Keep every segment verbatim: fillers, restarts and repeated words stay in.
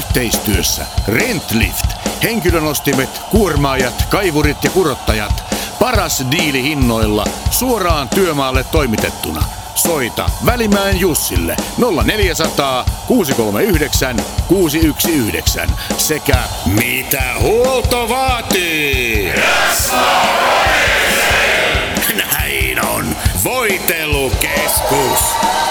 Yhteistyössä Rentlift. Henkilönostimet, kuormaajat, kaivurit ja kurottajat. Paras diili hinnoilla suoraan työmaalle toimitettuna. Soita Välimäen Jussille nolla neljäsataa, kuusi kolme yhdeksän, kuusi yksi yhdeksän sekä mitä huolto vaatii. Näin on Voitelukeskus.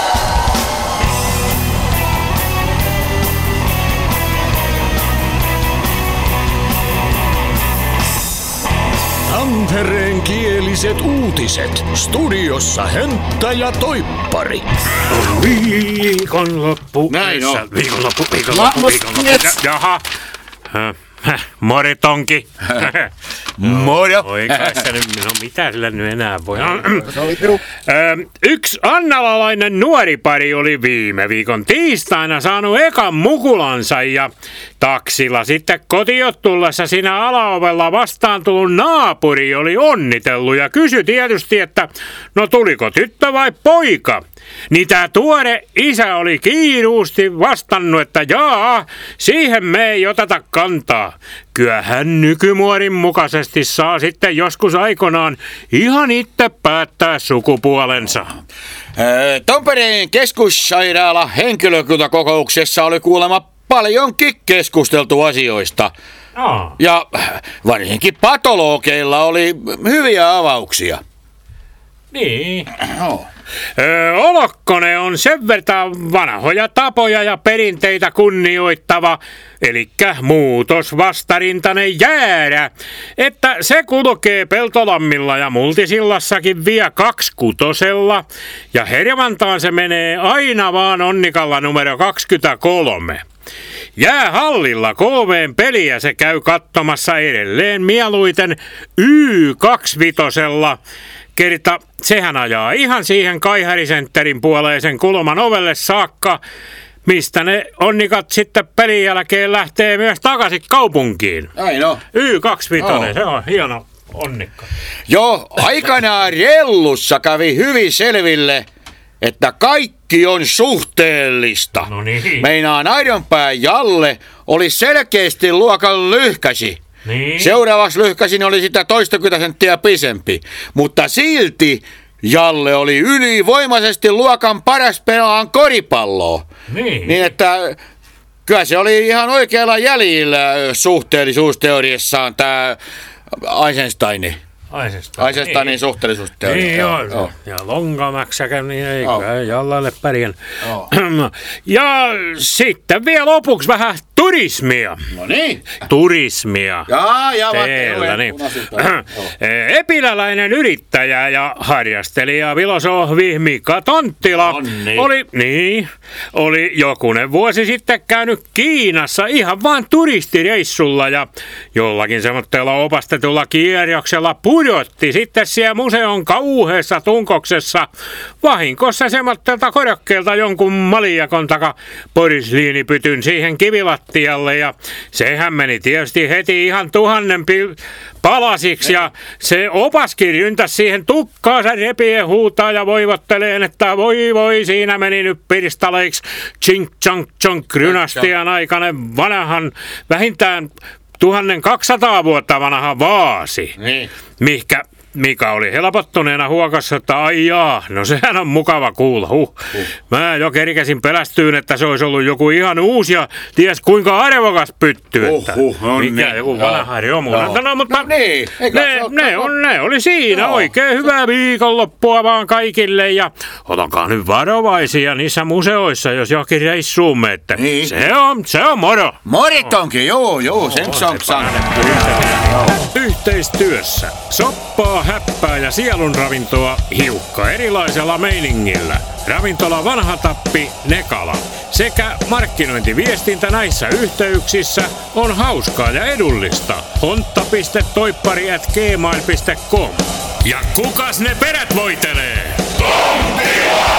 Tampereen kieliset uutiset. Studiossa Hönttä ja Toippari. Viikonloppu. Näin on. Viikonloppu, viikonloppu, viikonloppu. Jaha. Moritonki. Moro. Oi kai se nyt, no mitä sillä nyt enää voi. Yksi annalalainen nuori pari oli viime viikon tiistaina saanut ekan mukulansa ja taksilla sitten kotiin tullessa siinä alaovella vastaan tullut naapuri oli onnitellut ja kysyi tietysti, että no tuliko tyttö vai poika? Niin tää tuore isä oli kiiruusti vastannut, että jaa, siihen me ei oteta kantaa. Kyllähän nykymuodin mukaisesti saa sitten joskus aikanaan ihan itse päättää sukupuolensa. Tampereen keskussairaala henkilökuntakokouksessa oli kuulemma paljonkin keskusteltu asioista. Oh. Ja varsinkin patologeilla oli hyviä avauksia. Niin. No. Öö, Olokkonen on sen verran vanhoja tapoja ja perinteitä kunnioittava, elikkä muutosvastarintainen jäärä, että se kulkee Peltolammilla ja Multisillassakin vie kaksikutosella ja Hervantaan se menee aina vaan Onnikalla numero kaksikymmentäkolme. Jäähallilla K V:n peliä se käy katsomassa edelleen mieluiten Y kaksikymmentäviisi. Kerta sehän ajaa ihan siihen Kaihari-sentterin puoleisen kulman ovelle saakka, mistä ne onnikat sitten pelin jälkeen lähtee myös takaisin kaupunkiin. Näin on. Y kaksikymmentäviisi, Oh. se on hieno onnikka. Joo, aikanaan Rellussa kävi hyvin selville, että kaikki on suhteellista. No niin. Meinaan Aidonpään Jalle oli selkeästi luokan lyhkäsi. Niin. Seuraavaksi lyhkäsin oli sitä toistakymmentä senttiä pisempi, mutta silti Jalle oli ylivoimaisesti luokan paras pelaan koripalloa. Niin. Niin että kyllä se oli ihan oikealla jäljillä suhteellisuusteoriassaan tämä Eisenstein. Eisenstein. Eisensteinin niin. suhteellisuusteoria. Niin joo, joo. ja Longamäksäkään, niin ei Joo. kai Jallalle pärjän. Joo. Ja sitten vielä lopuksi vähän turismia. No niin. Turismia. Jaa, ja Teillä, niin. Epiläläinen yrittäjä ja harjastelija filosofi Mika Tonttila Onni. oli, niin, oli jokunen vuosi sitten käynyt Kiinassa ihan vain turistireissulla ja jollakin semmoitteella opastetulla kierroksella pudotti sitten siellä museon kauheassa tunkoksessa vahinkossa semmoitteelta korokkeelta jonkun maliakon taka porisliinipytyn siihen kivilattialle ja sehän meni tietysti heti ihan tuhannen pil- palasiksi ja se opaskin ryntäsi siihen tukkaansa repien huutaa ja voivotteleen, että voi voi siinä meni nyt pirstaleiksi chink chonk chonk rynastian aikainen vanhan vähintään tuhatkaksisataa vuotta vanha vaasi. Niin. Mihkä Mika oli helpottuneena huokassa, että ai jaa, no sehän on mukava kuulla. Huh. Uh. Mä jo kerkäsin pelästyyn, että se olisi ollut joku ihan uusi ja ties kuinka arvokas pytty. Että Uhuh, no mikä niin. joku Joo. vanha romu. Joo. No, no, mutta No niin, eikä ne, se ole- ne, on, ne oli siinä. Joo. Oikein hyvää viikonloppua vaan kaikille ja otakaa nyt varovaisia niissä museoissa, jos johonkin reissuun menette. Niin. Se on, se on moro. Moritonkin, joo, joo, sen on sanottu. Yhteistyössä soppaa, häppää ja sielunravintoa hiukka erilaisella meiningillä. Ravintola Vanha Tappi Nekala. Sekä markkinointiviestintä näissä yhteyksissä on hauskaa ja edullista. hontta piste toippari at gmail piste com. Ja kukas ne perät voitelee? Tontila!